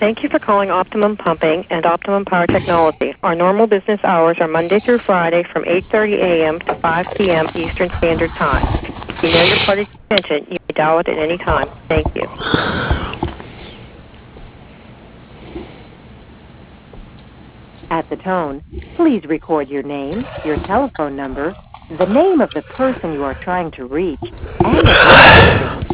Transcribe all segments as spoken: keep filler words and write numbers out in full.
Thank you for calling Optimum Pumping and Optimum Power Technology. Our normal business hours are Monday through Friday from eight thirty a.m. to five p.m. Eastern Standard Time. If you know your party's extension, you may dial it at any time. Thank you. At the tone, please record your name, your telephone number, the name of the person you are trying to reach, and the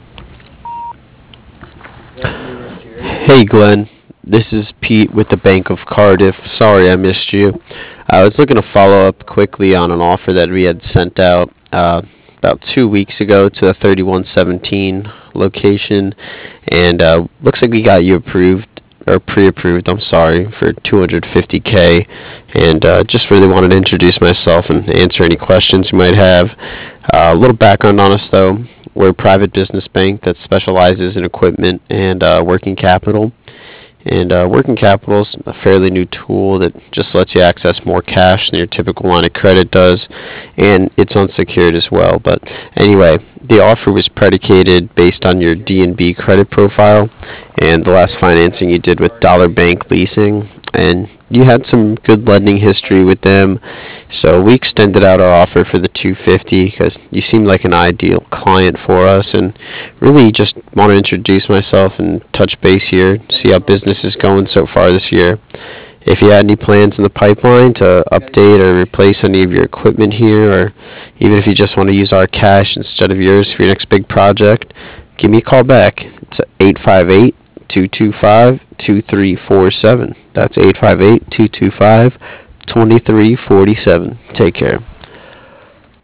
Hey Glenn, this is Pete with the Bank of Cardiff. Sorry I missed you. I was looking to follow up quickly on an offer that we had sent out uh, about two weeks ago to the thirty-one seventeen location, and uh, looks like we got you approved or pre-approved. I'm sorry for two hundred fifty k, and uh, just really wanted to introduce myself and answer any questions you might have. Uh, a little background on us though. We're a private business bank that specializes in equipment and uh, working capital. And uh, working capital is a fairly new tool that just lets you access more cash than your typical line of credit does, and it's unsecured as well. But anyway, the offer was predicated based on your D and B credit profile and the last financing you did with Dollar Bank Leasing, and you had some good lending history with them. So we extended out our offer for the two hundred fifty because you seemed like an ideal client for us, and really just want to introduce myself and touch base here, see how business is going so far this year. If you had any plans in the pipeline to update or replace any of your equipment here, or even if you just want to use our cash instead of yours for your next big project, give me a call back. It's eight five eight, two two five, two three four seven. That's eight five eight, two two five, two three four seven. Take care.